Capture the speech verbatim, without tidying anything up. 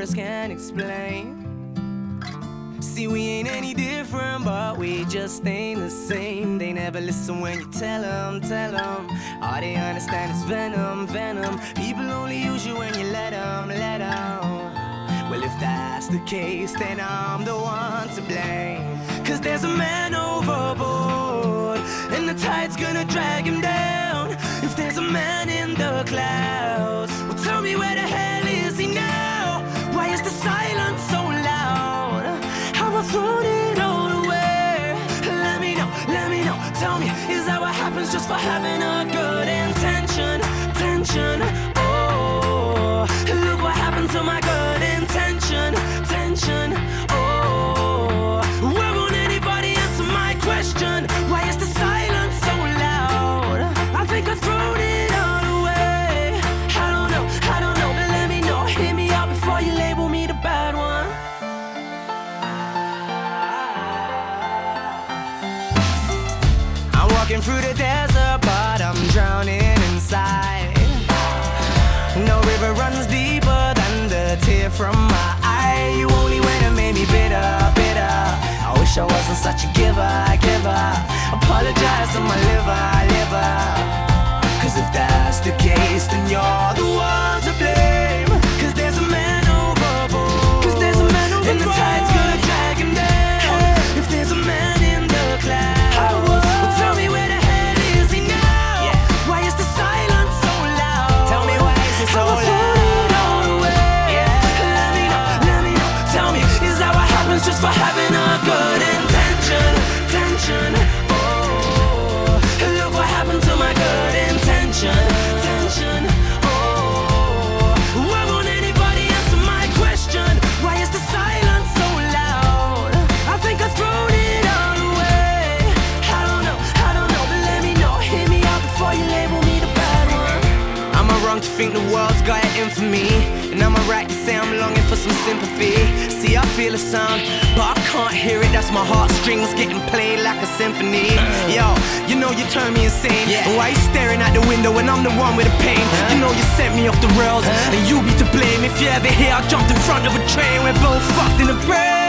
words can't explain. See, we ain't any different, but we just ain't the same. They never listen when you tell them, tell them. All they understand is venom, venom. People only use you when you let them, let them. Well, if that's the case, then I'm the one to blame. Cause there's a man overboard, and the tide's gonna drag him down. If there's a man in the clouds, well, tell me, where the hell is he now? Why is the silence so loud? Have I thrown it all away? Let me know, let me know. Tell me, is that what happens just for having a good intention? Tension, oh, look what happened to my good intention. Tension, oh, why won't anybody answer my question? Why is the silence so loud? I think I've thrown it all away. I don't know, I don't know, but let me know. Hear me out before you label me the bad one. I'm walking through the desert, but I'm drowning inside. No river runs deeper than the tear from my eye. You only went and made me bitter, bitter. I wish I wasn't such a giver, giver. Apologize to my liver, liver. Cause if that's the case, then you're the one to blame. Cause there's a man overboard, Cause there's a man overboard, and the tide's gonna drag him down. If there's a man in the clouds, well, tell me, where the hell is he now? Yeah. Why is the silence so loud? Tell me, why is it so loud? Just for having a good intention, tension, oh, look what happened to my good intention, tension, oh, why won't anybody answer my question? Why is the silence so loud? I think I've thrown it all away. I don't know, I don't know, but let me know. Hear me out before you label me the bad one. Am I wrong to think the world's got it in for me? And am I right to say I'm longing for some sympathy? See, I feel a sound, but I can't hear it. That's my heartstrings getting played like a symphony. Yo, you know you turn me insane. Yeah. Why you staring at the window when I'm the one with the pain? Uh. You know you sent me off the rails, uh. and you be to blame. If you ever hear I jumped in front of a train, we're both fucked in the brain.